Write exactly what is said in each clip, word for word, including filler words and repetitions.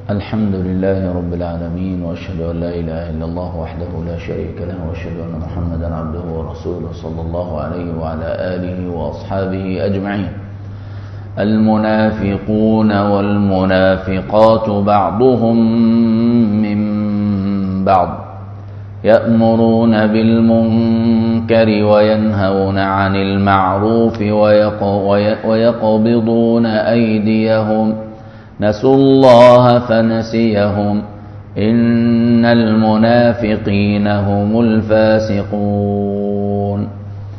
الحمد لله رب العالمين، وأشهد أن لا إله إلا الله وحده لا شريك له، وأشهد أن محمدا عبده ورسوله صلى الله عليه وعلى آله وأصحابه أجمعين. المنافقون والمنافقات بعضهم من بعض يأمرون بالمنكر وينهون عن المعروف ويقبضون أيديهم نسوا الله فنسيهم إن المنافقين هم الفاسقون.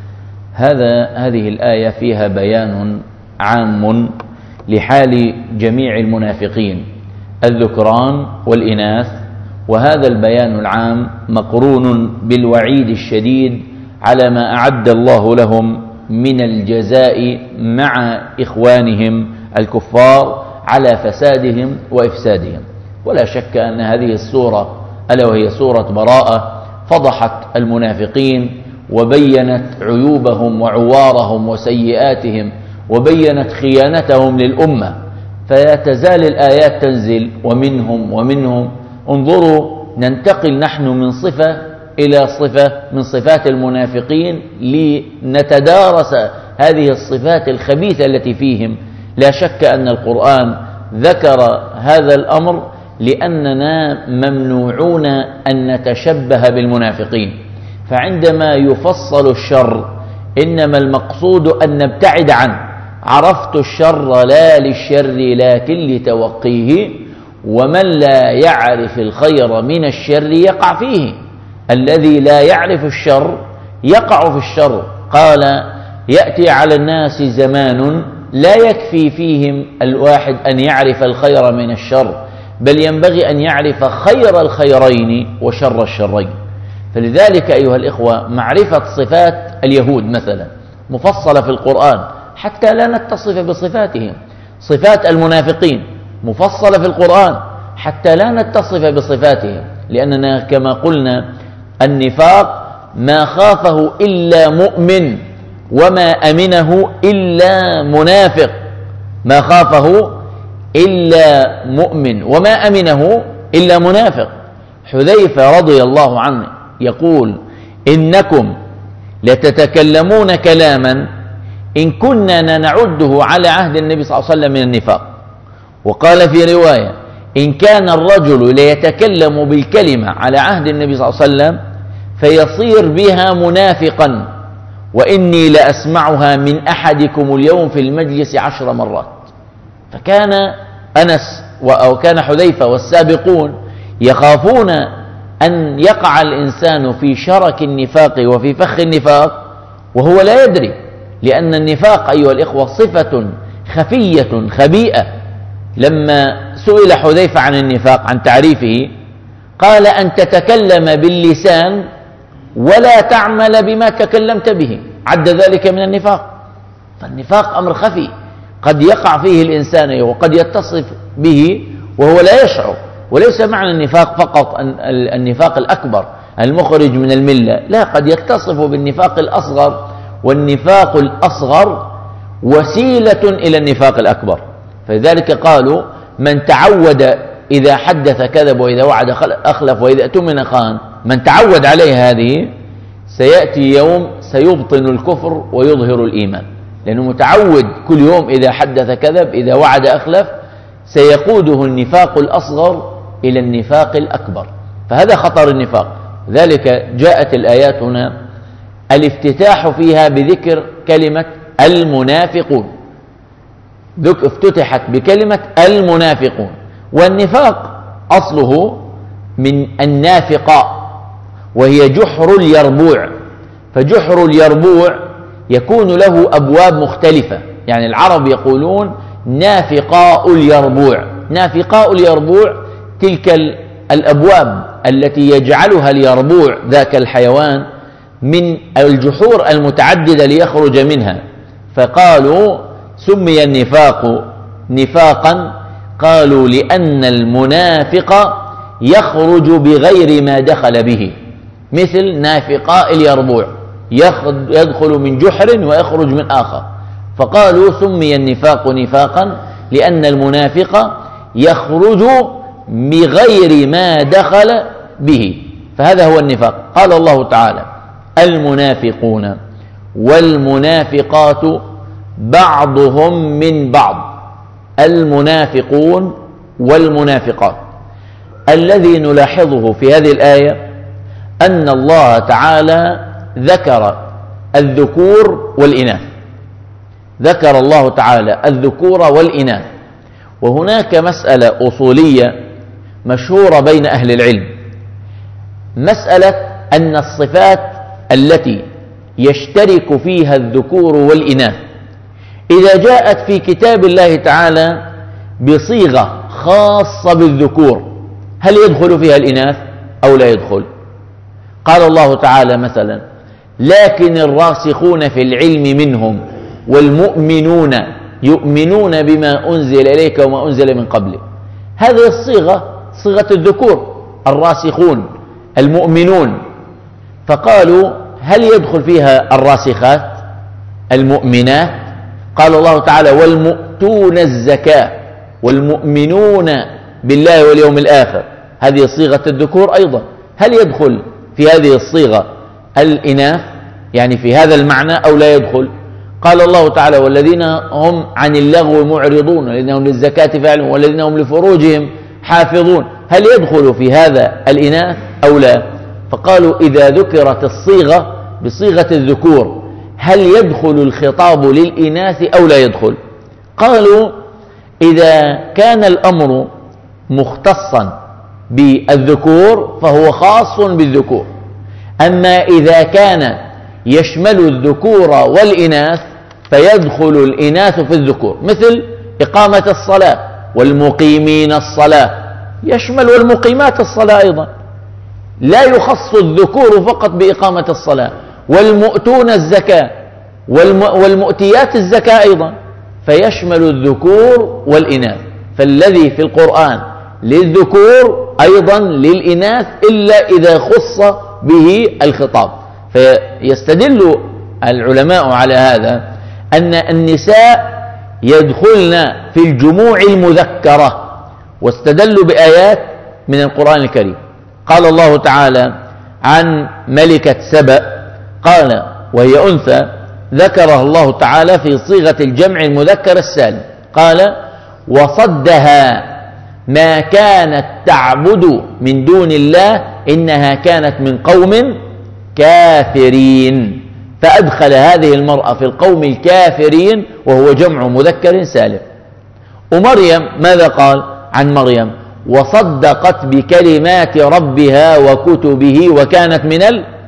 هذا هذه الآية فيها بيان عام لحال جميع المنافقين الذكران والإناث، وهذا البيان العام مقرون بالوعيد الشديد على ما أعد الله لهم من الجزاء مع إخوانهم الكفار على فسادهم وإفسادهم. ولا شك أن هذه السورة ألا وهي سورة براءة فضحت المنافقين وبينت عيوبهم وعوارهم وسيئاتهم وبينت خيانتهم للأمة، فلا تزال الآيات تنزل ومنهم ومنهم. انظروا، ننتقل نحن من صفة إلى صفة من صفات المنافقين لنتدارس هذه الصفات الخبيثة التي فيهم. لا شك أن القرآن ذكر هذا الأمر لأننا ممنوعون أن نتشبه بالمنافقين، فعندما يفصل الشر إنما المقصود أن نبتعد عنه. عرفت الشر لا للشر لكن لتوقيه، ومن لا يعرف الخير من الشر يقع فيه. الذي لا يعرف الشر يقع في الشر. قال: يأتي على الناس زمان لا يكفي فيهم الواحد أن يعرف الخير من الشر، بل ينبغي أن يعرف خير الخيرين وشر الشرين. فلذلك أيها الإخوة، معرفة صفات اليهود مثلا مفصلة في القرآن حتى لا نتصف بصفاتهم. صفات المنافقين مفصلة في القرآن حتى لا نتصف بصفاتهم، لأننا كما قلنا النفاق ما خافه إلا مؤمن وما أمنه إلا منافق. ما خافه إلا مؤمن وما أمنه إلا منافق. حذيفة رضي الله عنه يقول: إنكم لتتكلمون كلاما إن كنا نعده على عهد النبي صلى الله عليه وسلم من النفاق. وقال في رواية: إن كان الرجل ليتكلم بالكلمة على عهد النبي صلى الله عليه وسلم فيصير بها منافقا، وإني لأسمعها من أحدكم اليوم في المجلس عشر مرات. فكان أنس أو كان حذيفة والسابقون يخافون أن يقع الإنسان في شرك النفاق وفي فخ النفاق وهو لا يدري، لأن النفاق أيها الإخوة صفة خفية خبيئة. لما سئل حذيفة عن النفاق عن تعريفه قال: أن تتكلم باللسان ولا تعمل بما تكلمت به. عد ذلك من النفاق. فالنفاق أمر خفي قد يقع فيه الإنسان وقد يتصف به وهو لا يشعر. وليس معنى النفاق فقط النفاق الأكبر المخرج من الملة، لا، قد يتصف بالنفاق الأصغر، والنفاق الأصغر وسيلة إلى النفاق الأكبر. فلذلك قالوا: من تعود إذا حدث كذب وإذا وعد أخلف وإذا اؤتمن خان. من تعود عليه هذه سيأتي يوم سيبطن الكفر ويظهر الإيمان، لأنه متعود كل يوم إذا حدث كذب إذا وعد أخلف، سيقوده النفاق الأصغر إلى النفاق الأكبر. فهذا خطر النفاق. ذلك جاءت الآيات هنا الافتتاح فيها بذكر كلمة المنافقون، افتتحت بكلمة المنافقون. والنفاق أصله من النافقاء، وهي جحر اليربوع. فجحر اليربوع يكون له أبواب مختلفة، يعني العرب يقولون نافقاء اليربوع. نافقاء اليربوع تلك الأبواب التي يجعلها اليربوع ذاك الحيوان من الجحور المتعددة ليخرج منها. فقالوا: سمي النفاق نفاقا، قالوا لأن المنافق يخرج بغير ما دخل به، مثل نافقاء اليربوع يدخل من جحر ويخرج من آخر. فقالوا: سمي النفاق نفاقا لأن المنافق يخرج بغير ما دخل به، فهذا هو النفاق. قال الله تعالى: المنافقون والمنافقات بعضهم من بعض. المنافقون والمنافقات، الذي نلاحظه في هذه الآية أن الله تعالى ذكر الذكور والإناث، ذكر الله تعالى الذكور والإناث. وهناك مسألة أصولية مشهورة بين أهل العلم، مسألة أن الصفات التي يشترك فيها الذكور والإناث إذا جاءت في كتاب الله تعالى بصيغة خاصة بالذكور، هل يدخل فيها الإناث أو لا يدخل؟ قال الله تعالى مثلا: لكن الراسخون في العلم منهم والمؤمنون يؤمنون بما أنزل إليك وما أنزل من قبلك. هذه الصيغة صيغة الذكور، الراسخون المؤمنون. فقالوا: هل يدخل فيها الراسخات المؤمنات؟ قال الله تعالى: والمؤتون الزكاة والمؤمنون بالله واليوم الآخر، هذه صيغة الذكور أيضا. هل يدخل في هذه الصيغة الإناث يعني في هذا المعنى أو لا يدخل؟ قال الله تعالى: والذين هم عن اللغو معرضون والذين هم للزكاة فاعلون والذين هم لفروجهم حافظون، هل يدخل في هذا الإناث أو لا؟ فقالوا: إذا ذكرت الصيغة بصيغة الذكور هل يدخل الخطاب للإناث أو لا يدخل؟ قالوا: إذا كان الأمر مختصا بالذكور فهو خاص بالذكور، أما إذا كان يشمل الذكور والإناث فيدخل الإناث في الذكور، مثل إقامة الصلاة والمقيمين الصلاة، يشمل والمقيمات الصلاة أيضا، لا يخص الذكور فقط بإقامة الصلاة، والمؤتون الزكاة والمؤتيات الزكاة أيضا، فيشمل الذكور والإناث. فالذي في القرآن للذكور أيضا للإناث إلا إذا خص به الخطاب. فيستدل العلماء على هذا أن النساء يدخلن في الجموع المذكرة، واستدلوا بآيات من القرآن الكريم. قال الله تعالى عن ملكة سبأ، قال وهي أنثى، ذكرها الله تعالى في صيغة الجمع المذكر السالم، قال: وصدها ما كانت تعبد من دون الله إنها كانت من قوم كافرين، فأدخل هذه المرأة في القوم الكافرين وهو جمع مذكر سالم. ومريم ماذا قال عن مريم؟ وصدقت بكلمات ربها وكتبه وكانت من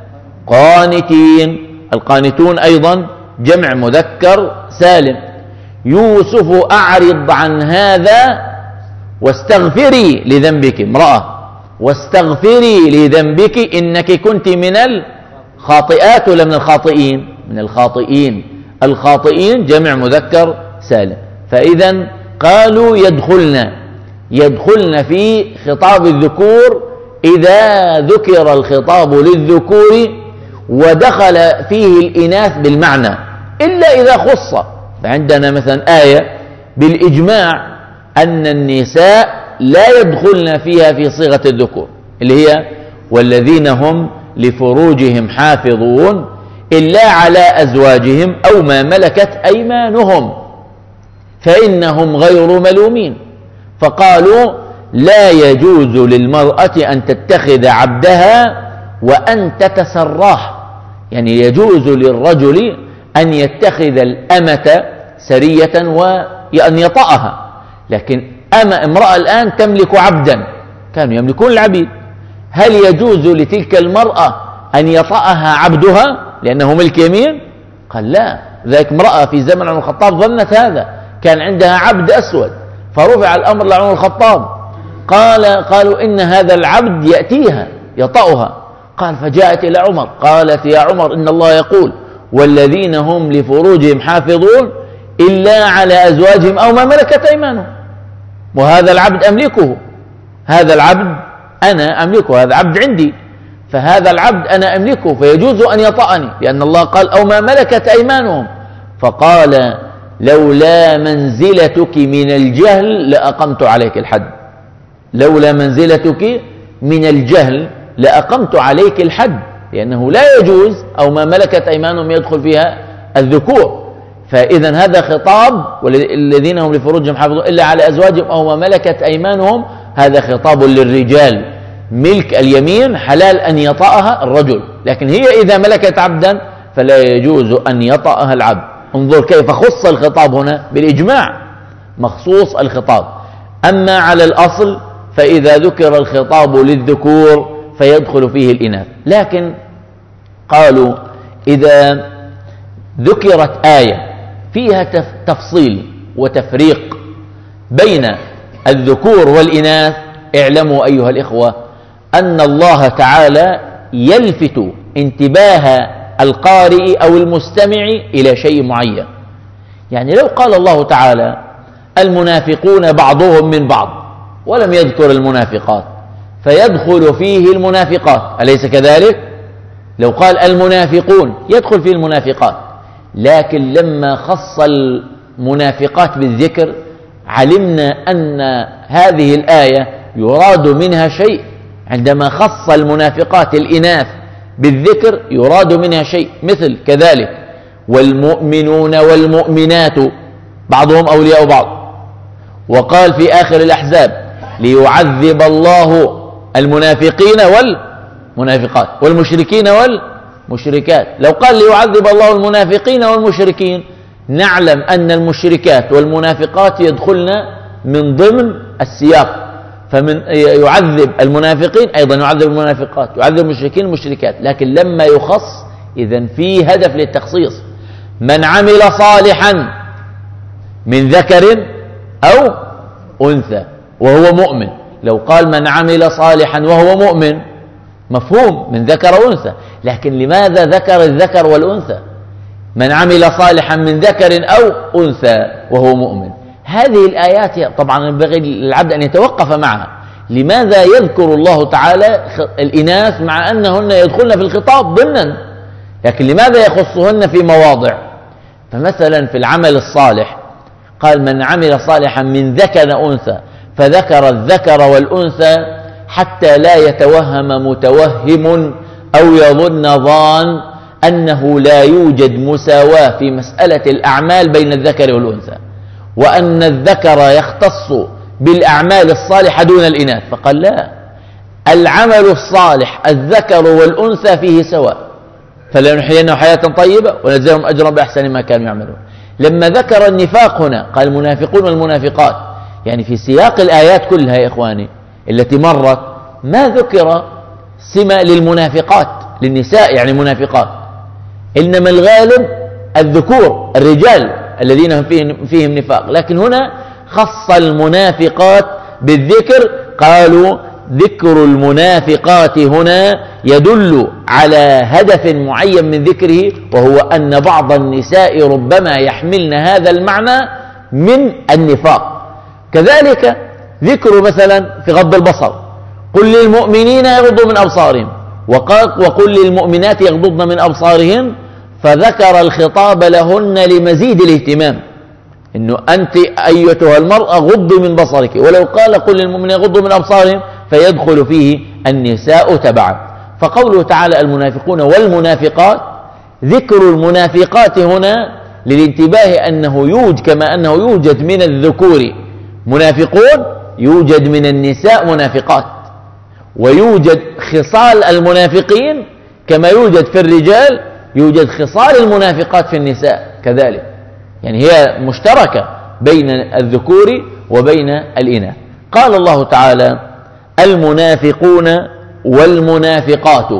القانتين. القانتون أيضا جمع مذكر سالم. يوسف أعرض عن هذا واستغفري لذنبك، امرأة، واستغفري لذنبك إنك كنت من الخاطئات ولا من الخاطئين؟ من الخاطئين. الخاطئين جمع مذكر سالم. فإذا قالوا يدخلن يدخلن في خطاب الذكور إذا ذكر الخطاب للذكور ودخل فيه الإناث بالمعنى، إلا إذا خص. فعندنا مثلا آية بالإجماع أن النساء لا يدخلن فيها في صيغة الذكور، اللي هي والذين هم لفروجهم حافظون إلا على أزواجهم أو ما ملكت أيمانهم فإنهم غير ملومين. فقالوا لا يجوز للمرأة أن تتخذ عبدها وأن تتسراه، يعني يجوز للرجل أن يتخذ الأمة سرية وأن يطأها، لكن أما امرأة الآن تملك عبدا، كانوا يملكون العبيد، هل يجوز لتلك المرأة أن يطأها عبدها لأنه ملك يمين؟ قال لا. ذلك امرأة في زمن عمر الخطاب ظنت هذا، كان عندها عبد أسود فرفع الأمر لعمر الخطاب، قال قالوا إن هذا العبد يأتيها يطأها، قال فجاءت إلى عمر قالت يا عمر إن الله يقول والذين هم لفروجهم حافظون إلا على أزواجهم أو ما ملكت أيمانهم، وهذا العبد أملكه، هذا العبد أنا أملكه، هذا عبد عندي، فهذا العبد أنا أملكه فيجوز أن يطأني، لأن الله قال أو ما ملكت أيمانهم. فقال لولا منزلتك من الجهل لأقمت عليك الحد، لولا منزلتك من الجهل لأقمت عليك الحد، لأنه لا يجوز أو ما ملكت أيمانهم يدخل فيها الذكور. فإذا هذا خطاب والذين هم لفروجهم حافظون إلا على أزواجهم أو ما ملكت أيمانهم، هذا خطاب للرجال. ملك اليمين حلال أن يطأها الرجل، لكن هي إذا ملكت عبدا فلا يجوز أن يطأها العبد. انظر كيف خص الخطاب هنا بالإجماع، مخصوص الخطاب. أما على الأصل فإذا ذكر الخطاب للذكور فيدخل فيه الإناث. لكن قالوا إذا ذكرت آية فيها تفصيل وتفريق بين الذكور والإناث، اعلموا أيها الإخوة أن الله تعالى يلفت انتباه القارئ أو المستمع إلى شيء معين. يعني لو قال الله تعالى المنافقون بعضهم من بعض ولم يذكر المنافقات فيدخل فيه المنافقات، أليس كذلك؟ لو قال المنافقون يدخل فيه المنافقات، لكن لما خص المنافقات بالذكر علمنا أن هذه الآية يراد منها شيء. عندما خص المنافقات الإناث بالذكر يراد منها شيء، مثل كذلك والمؤمنون والمؤمنات بعضهم أولياء بعض. وقال في آخر الأحزاب ليعذب الله المنافقين والمنافقات والمشركين والمشركات. لو قال ليعذب الله المنافقين والمشركين نعلم أن المشركات والمنافقات يدخلن من ضمن السياق، فمن يعذب المنافقين أيضا يعذب المنافقات، يعذب المشركين المشركات. لكن لما يخص إذن في هدف للتخصيص. من عمل صالحا من ذكر أو أنثى وهو مؤمن، لو قال من عمل صالحا وهو مؤمن مفهوم من ذكر أو أنثى، لكن لماذا ذكر الذكر والأنثى؟ من عمل صالحا من ذكر أو أنثى وهو مؤمن. هذه الآيات طبعا ينبغي للعبد أن يتوقف معها. لماذا يذكر الله تعالى الإناث مع أنهن يدخلن في الخطاب ضمنا، لكن لماذا يخصهن في مواضع؟ فمثلا في العمل الصالح قال من عمل صالحا من ذكر أو أنثى، فذكر الذكر والأنثى حتى لا يتوهم متوهم أو يظن ظان أنه لا يوجد مساواة في مسألة الأعمال بين الذكر والأنثى، وأن الذكر يختص بالأعمال الصالحة دون الإناث. فقال لا، العمل الصالح الذكر والأنثى فيه سواء، فلنحيينهم حياة طيبة ونجزيهم أجرا بأحسن ما كانوا يعملون. لما ذكر النفاق هنا قال المنافقون والمنافقات، يعني في سياق الآيات كلها يا إخواني التي مرت ما ذكر سمة للمنافقات للنساء يعني منافقات، إنما الغالب الذكور الرجال الذين هم فيهم نفاق. لكن هنا خص المنافقات بالذكر، قالوا ذكر المنافقات هنا يدل على هدف معين من ذكره، وهو أن بعض النساء ربما يحملن هذا المعنى من النفاق. كذلك ذكر مثلا في غض البصر قل للمؤمنين يغضوا من أبصارهم، وقل للمؤمنات يغضضن من أبصارهن، فذكر الخطاب لهن لمزيد الاهتمام، إنه أنت أيتها المرأة غضي من بصرك. ولو قال قل للمؤمنين يغضوا من أبصارهم فيدخل فيه النساء تبعا. فقوله تعالى المنافقون والمنافقات، ذكر المنافقات هنا للانتباه أنه يوجد كما أنه يوجد من الذكور منافقون يوجد من النساء منافقات، ويوجد خصال المنافقين كما يوجد في الرجال يوجد خصال المنافقات في النساء كذلك، يعني هي مشتركة بين الذكور وبين الإناث. قال الله تعالى المنافقون والمنافقات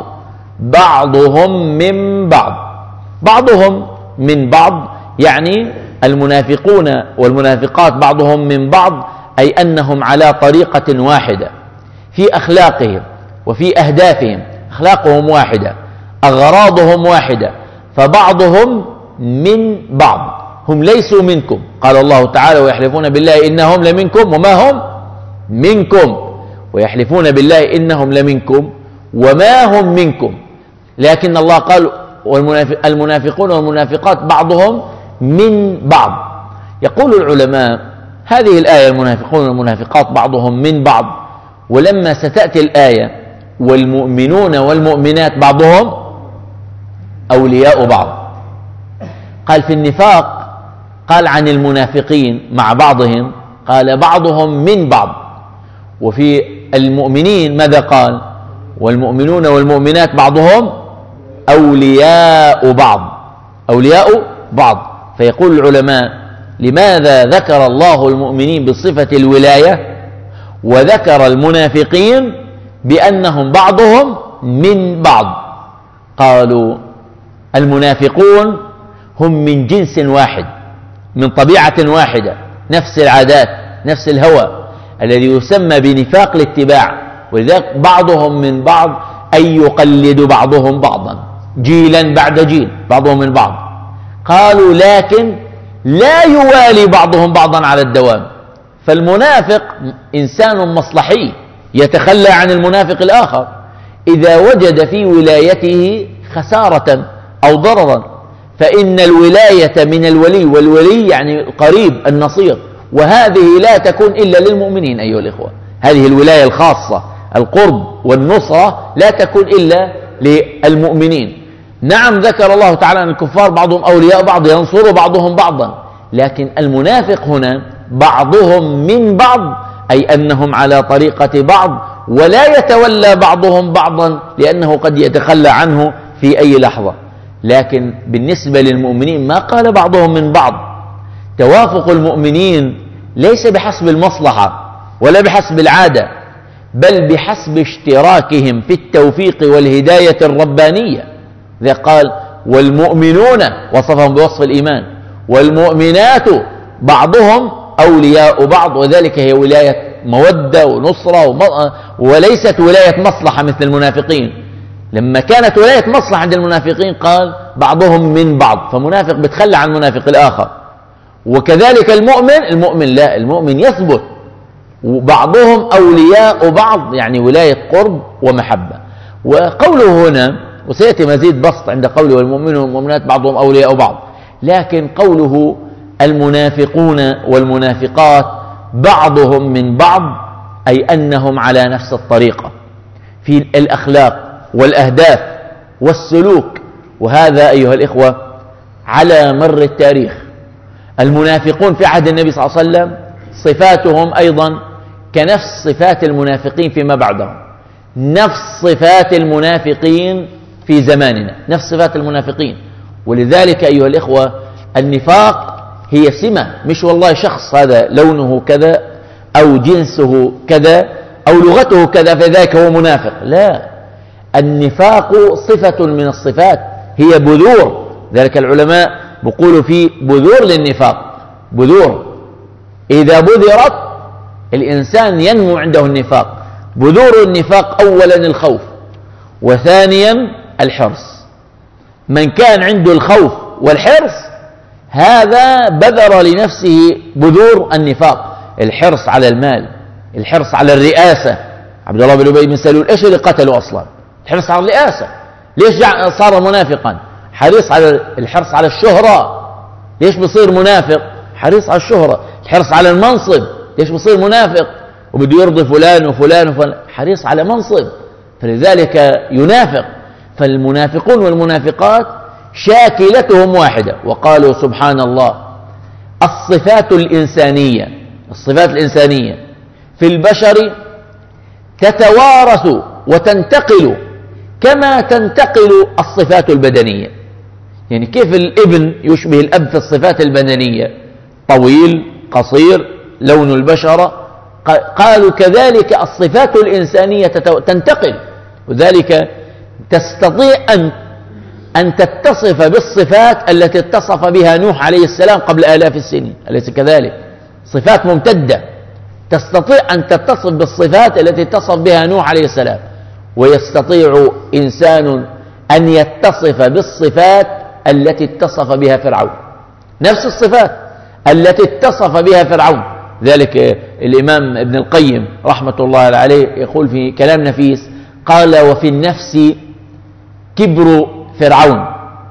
بعضهم من بعض. بعضهم من بعض يعني المنافقون والمنافقات بعضهم من بعض، أي أنهم على طريقة واحدة في أخلاقهم وفي أهدافهم، أخلاقهم واحدة، أغراضهم واحدة، فبعضهم من بعض. هم ليسوا منكم، قال الله تعالى ويحلفون بالله إنهم لمنكم وما هم منكم، ويحلفون بالله إنهم لمنكم وما هم منكم. لكن الله قال المنافقون والمنافقات بعضهم من بعض. يقول العلماء هذه الآية المنافقون والمنافقات بعضهم من بعض ولما ستأتي الآية والمؤمنون والمؤمنات بعضهم أولياء بعض، قال في النفاق قال عن المنافقين مع بعضهم، قال بعضهم من بعض. وفي المؤمنين ماذا قال؟ والمؤمنون والمؤمنات بعضهم أولياء بعض، أولياء بعض. فيقول العلماء: لماذا ذكر الله المؤمنين بصفة الولاية وذكر المنافقين بأنهم بعضهم من بعض؟ قالوا: المنافقون هم من جنس واحد، من طبيعة واحدة، نفس العادات، نفس الهوى الذي يسمى بنفاق الاتباع، ولذلك بعضهم من بعض أي يقلد بعضهم بعضا جيلا بعد جيل، بعضهم من بعض. قالوا: لكن لا يوالي بعضهم بعضا على الدوام. فالمنافق إنسان مصلحي يتخلى عن المنافق الآخر إذا وجد في ولايته خسارة أو ضررا، فإن الولاية من الولي، والولي يعني القريب النصير، وهذه لا تكون إلا للمؤمنين أيها الإخوة. هذه الولاية الخاصة، القرب والنصرة، لا تكون إلا للمؤمنين. نعم ذكر الله تعالى أن الكفار بعضهم أولياء بعض، ينصر بعضهم بعضا، لكن المنافق هنا بعضهم من بعض، أي أنهم على طريقة بعض، ولا يتولى بعضهم بعضا لأنه قد يتخلى عنه في أي لحظة. لكن بالنسبة للمؤمنين ما قال بعضهم من بعض. توافق المؤمنين ليس بحسب المصلحة ولا بحسب العادة، بل بحسب اشتراكهم في التوفيق والهداية الربانية. ذا قال: والمؤمنون، وصفهم بوصف الإيمان، والمؤمنات بعضهم أولياء بعض، وذلك هي ولاية مودة ونصرة وم... وليست ولاية مصلحة مثل المنافقين. لما كانت ولاية مصلحة عند المنافقين قال بعضهم من بعض، فمنافق بتخلى عن المنافق الآخر. وكذلك المؤمن، المؤمن لا، المؤمن يثبت، وبعضهم أولياء بعض، يعني ولاية قرب ومحبة. وقوله هنا، وسيأتي مزيد بسط عند قوله والمؤمنون والمؤمنات بعضهم أولياء بعض، لكن قوله المنافقون والمنافقات بعضهم من بعض، أي أنهم على نفس الطريقة في الأخلاق والأهداف والسلوك. وهذا أيها الإخوة على مر التاريخ. المنافقون في عهد النبي صلى الله عليه وسلم صفاتهم أيضا كنفس صفات المنافقين فيما بعدهم، نفس صفات المنافقين في زماننا، نفس صفات المنافقين. ولذلك أيها الإخوة النفاق هي سمة، مش والله شخص هذا لونه كذا أو جنسه كذا أو لغته كذا فذاك هو منافق، لا، النفاق صفة من الصفات، هي بذور. ذلك العلماء بيقولوا في بذور للنفاق، بذور إذا بذرت الإنسان ينمو عنده النفاق. بذور النفاق أولا الخوف، وثانيا الحرص. من كان عنده الخوف والحرص هذا بذر لنفسه بذور النفاق. الحرص على المال، الحرص على الرئاسة. عبد الله بن أبي بن سلول إيش اللي قتله أصلا؟ الحرص على الرئاسة. ليش صار منافقا؟ حريص على الحرص على الشهرة. ليش بصير منافق؟ حريص على الشهرة. الحرص على المنصب. ليش بصير منافق؟ وبده يرضي فلان وفلان وفلان، حريص على منصب، فلذلك ينافق. فالمنافقون والمنافقات شاكلتهم واحدة. وقالوا سبحان الله الصفات الإنسانية، الصفات الإنسانية في البشر تتوارث وتنتقل كما تنتقل الصفات البدنية. يعني كيف الابن يشبه الأب في الصفات البدنية، طويل قصير لون البشرة، قالوا كذلك الصفات الإنسانية تنتقل، وذلك تستطيع أن أن تتصف بالصفات التي اتصف بها نوح عليه السلام قبل آلاف السنين، أليس كذلك؟ صفات ممتدة، تستطيع أن تتصف بالصفات التي اتصف بها نوح عليه السلام. ويستطيع إنسان أن يتصف بالصفات التي اتصف بها فرعون، نفس الصفات التي اتصف بها فرعون. ذلك الإمام ابن القيم رحمة الله عليه يقول في كلام نفيس، قال: وفي النفس كبر فرعون،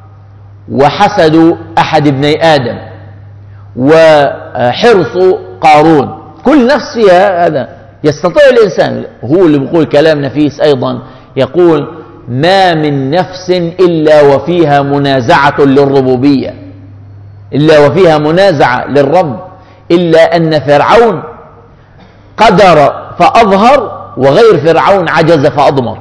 وحسد أحد ابني آدم، وحرص قارون. كل نفس فيها هذا، يستطيع الإنسان، هو اللي بيقول كلام نفيس أيضا، يقول ما من نفس إلا وفيها منازعة للربوبية، إلا وفيها منازعة للرب، إلا أن فرعون قدر فأظهر وغير فرعون عجز فأضمر.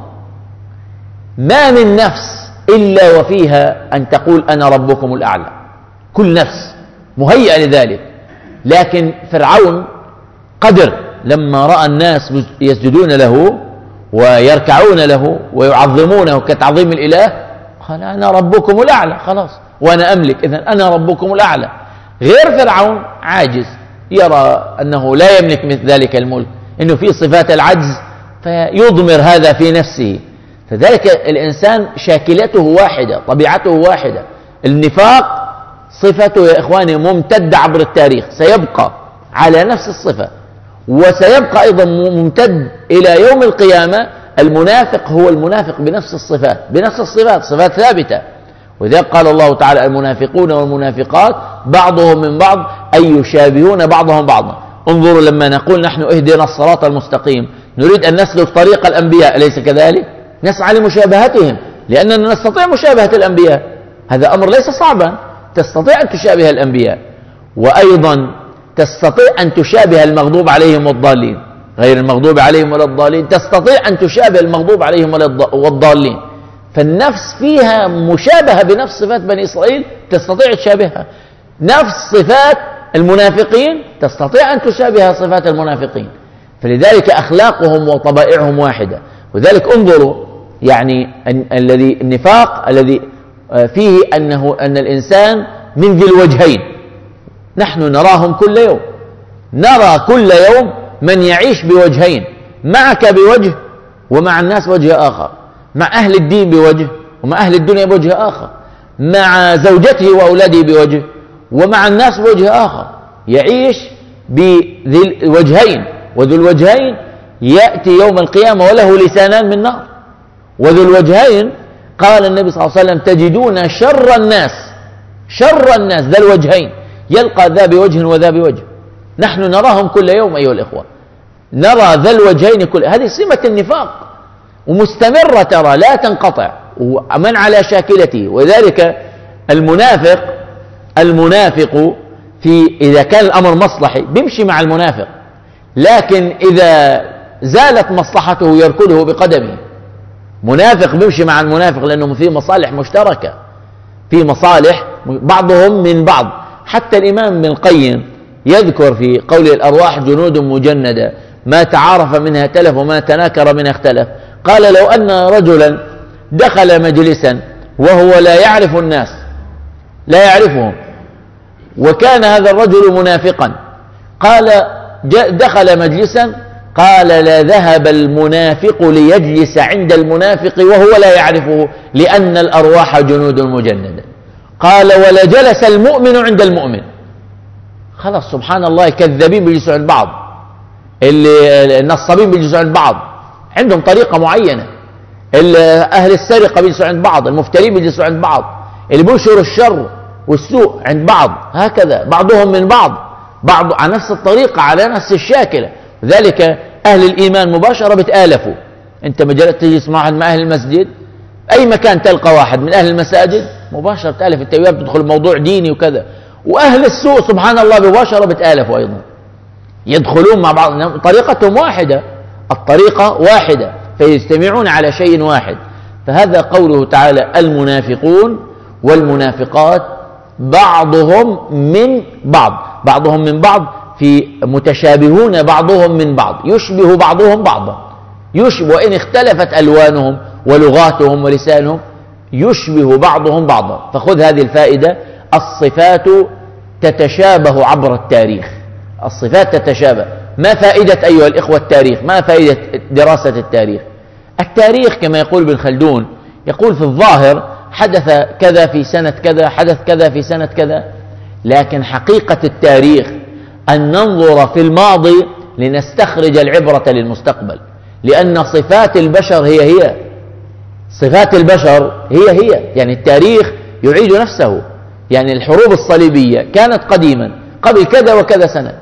ما من نفس إلا وفيها أن تقول أنا ربكم الأعلى، كل نفس مهيئة لذلك، لكن فرعون قدر لما رأى الناس يسجدون له ويركعون له ويعظمونه كتعظيم الإله، قال أنا ربكم الأعلى، خلاص وأنا أملك، إذن أنا ربكم الأعلى. غير فرعون عاجز، يرى أنه لا يملك مثل ذلك الملك، إنه في صفات العجز فيضمر هذا في نفسه. فذلك الإنسان شاكلته واحدة، طبيعته واحدة. النفاق صفته يا إخواني ممتدة عبر التاريخ، سيبقى على نفس الصفة، وسيبقى أيضا ممتد إلى يوم القيامة. المنافق هو المنافق بنفس الصفات، بنفس الصفات، صفات ثابتة. وإذا قال الله تعالى المنافقون والمنافقات بعضهم من بعض أي يشابهون بعضهم بعضا. انظروا لما نقول نحن اهدنا الصراط المستقيم، نريد أن نسلك طريق الأنبياء، أليس كذلك؟ نسعى لمشابهتهم لأننا نستطيع مشابهة الأنبياء، هذا أمر ليس صعبا، تستطيع أن تشابه الأنبياء، وأيضا تستطيع أن تشابه المغضوب عليهم والضالين، غير المغضوب عليهم ولا الضالين، تستطيع أن تشابه المغضوب عليهم والضالين. فالنفس فيها مشابهة بنفس صفات بني إسرائيل، تستطيع تشابهها. نفس صفات المنافقين تستطيع أن تشابه صفات المنافقين، فلذلك أخلاقهم وطبائعهم واحدة. وذلك انظروا يعني الذي النفاق الذي فيه أنه أن الإنسان من ذي الوجهين، نحن نراهم كل يوم، نرى كل يوم من يعيش بوجهين، معك بوجه ومع الناس وجه آخر، مع أهل الدين بوجه ومع أهل الدنيا بوجه آخر، مع زوجته وأولاده بوجه ومع الناس بوجه آخر، يعيش بذي الوجهين. وذو الوجهين يأتي يوم القيامة وله لسانان من نار. وذو الوجهين قال النبي صلى الله عليه وسلم تجدون شر الناس، شر الناس ذا الوجهين، يلقى ذا بوجه وذا بوجه. نحن نراهم كل يوم أيها الإخوة، نرى ذا الوجهين كل، هذه سمة النفاق ومستمرة ترى لا تنقطع، ومن على شاكلته. وذلك المنافق المنافق في إذا كان الأمر مصلحي بيمشي مع المنافق، لكن إذا زالت مصلحته يركضه بقدمه. منافق بيمشي مع المنافق لأنه في مصالح مشتركة، في مصالح بعضهم من بعض. حتى الإمام ابن القيم يذكر في قوله الأرواح جنود مجندة ما تعارف منها تلف وما تناكر منها اختلف. قال لو أن رجلا دخل مجلسا وهو لا يعرف الناس، لا يعرفهم، وكان هذا الرجل منافقا، قال دخل مجلسا، قال لا ذهب المنافق ليجلس عند المنافق وهو لا يعرفه لأن الأرواح جنود مجندة. قال ولا جلس المؤمن عند المؤمن. خلاص سبحان الله، كذابين بيجلسوا عند بعض، اللي النصابين بيجلسوا عند بعض، عندهم طريقة معينة، أهل السرقة بيجلسوا عند بعض، المفترين بيجلسوا عند بعض، اللي بينشروا الشر والسوء عند بعض، هكذا بعضهم من بعض، بعض على نفس الطريقة على نفس الشاكلة. ذلك أهل الإيمان مباشرة بتآلفوا. أنت مجرد تجلس مع أهل المسجد، أي مكان تلقى واحد من أهل المساجد مباشرة بتآلف، أنت وياه بتدخل موضوع ديني وكذا. وأهل السوء سبحان الله مباشرة بتآلفوا أيضا، يدخلون مع بعض، طريقتهم واحدة، الطريقة واحدة، فيجتمعون على شيء واحد. فهذا قوله تعالى المنافقون والمنافقات بعضهم من بعض، بعضهم من بعض في متشابهون بعضهم من بعض، يشبه بعضهم بعضا، يشبه وإن اختلفت ألوانهم ولغاتهم ولسانهم، يشبه بعضهم بعضا. فخذ هذه الفائدة، الصفات تتشابه عبر التاريخ، الصفات تتشابه. ما فائدة أيها الإخوة التاريخ؟ ما فائدة دراسة التاريخ؟ التاريخ كما يقول ابن خلدون، يقول في الظاهر حدث كذا في سنة كذا، حدث كذا في سنة كذا، لكن حقيقة التاريخ أن ننظر في الماضي لنستخرج العبرة للمستقبل، لأن صفات البشر هي هي صفات البشر هي هي يعني التاريخ يعيد نفسه. يعني الحروب الصليبية كانت قديما قبل كذا وكذا سنة،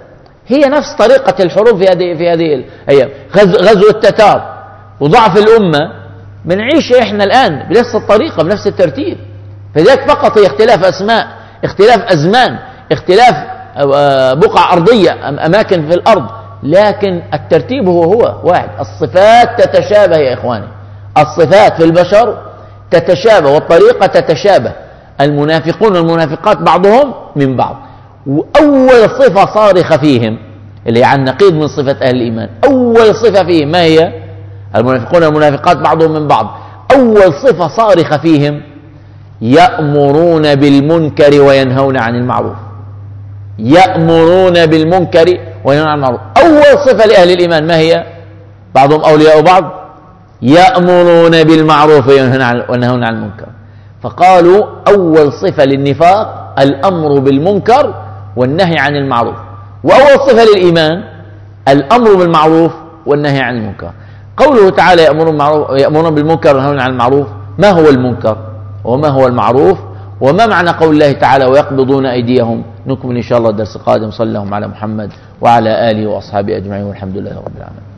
هي نفس طريقة الحروب في هذه في هذه الأيام. غزو التتار وضعف الأمة بنعيش إحنا الآن بنفس الطريقة بنفس الترتيب. فذلك فقط هي اختلاف أسماء، اختلاف أزمان، اختلاف بقع أرضية، أماكن في الأرض، لكن الترتيب هو هو واحد. الصفات تتشابه يا إخواني، الصفات في البشر تتشابه والطريقة تتشابه. المنافقون والمنافقات بعضهم من بعض. وأول صفة صارخة فيهم اللي هي عن نقيض من صفة أهل الإيمان، أول صفة فيهم ما هي؟ المنافقون والمنافقات بعضهم من بعض. أول صفة صارخة فيهم يأمرون بالمنكر وينهون عن المعروف. يأمرون بالمنكر وينهون عن المعروف. أول صفة لأهل الإيمان ما هي؟ بعضهم أولياء بعض، يأمرون بالمعروف وينهون عن المنكر. فقالوا أول صفة للنفاق الأمر بالمنكر والنهي عن المعروف، وأول صفة للإيمان الأمر بالمعروف والنهي عن المنكر. قوله تعالى يأمرون بالمنكر وينهون عن المعروف، ما هو المنكر وما هو المعروف وما معنى قول الله تعالى ويقبضون أيديهم؟ نكمل إن شاء الله الدرس القادم. صلى الله على محمد وعلى آله وأصحابه أجمعين والحمد لله رب العالمين.